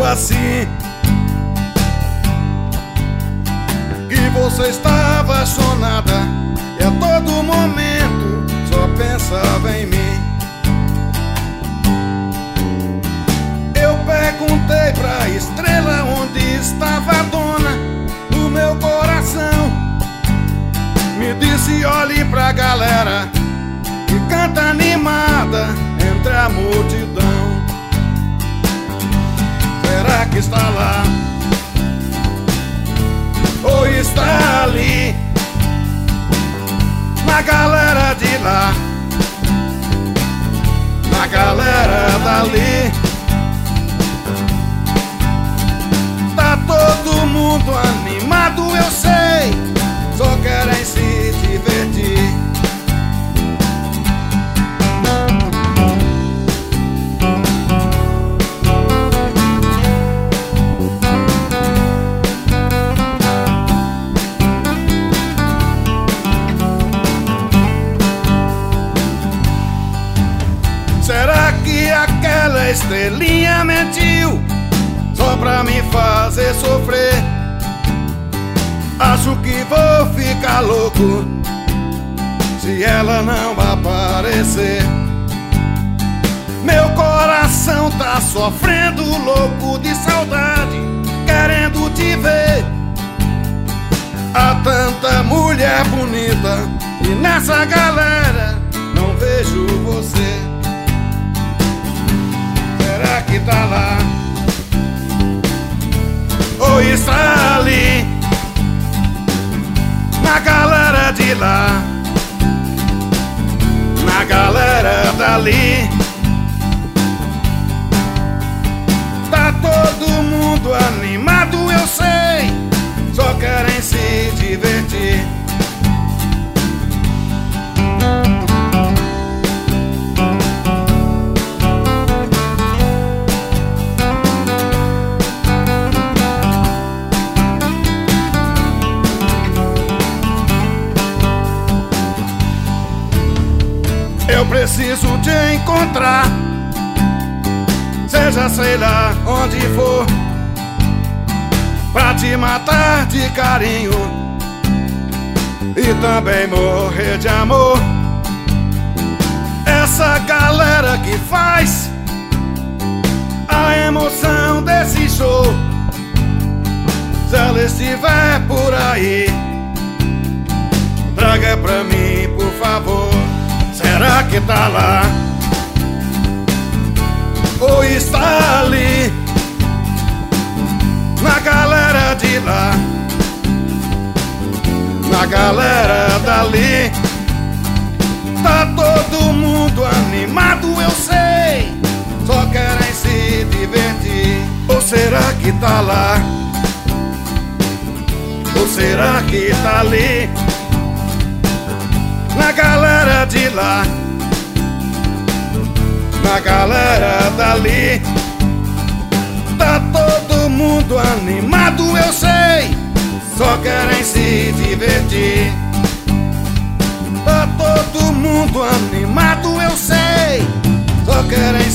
assim, que você está apaixonada e a todo momento só pensava em mim. Eu perguntei pra estrela onde estava a dona do meu coração. Me disse: olhe pra galera que canta animada entre a multidão. Será que está lá? Ou está ali, na galera de lá, na galera dali? Tá todo mundo animado, eu sei, só querem se divertir. Será que aquela estrelinha mentiu só pra me fazer sofrer? Acho que vou ficar louco se ela não aparecer. Meu coração tá sofrendo, louco de saudade, querendo te ver. Há tanta mulher bonita e nessa galera não vejo você. Será que tá lá? Ou está ali, na galera de lá, na galera dali? Tá todo mundo animado, eu sei, só querem se divertir. Eu preciso te encontrar, seja sei lá onde for, pra te matar de carinho e também morrer de amor. Essa galera que faz a emoção desse show, se ela estiver por aí, traga pra mim, por favor. Será que tá lá? Ou está ali, na galera de lá, na galera dali? Tá todo mundo animado, eu sei, só querem se divertir. Ou será que tá lá? Ou será que tá ali, na galera de lá, na galera dali? Tá todo mundo animado, eu sei, só querem se divertir. Tá todo mundo animado, eu sei, só querem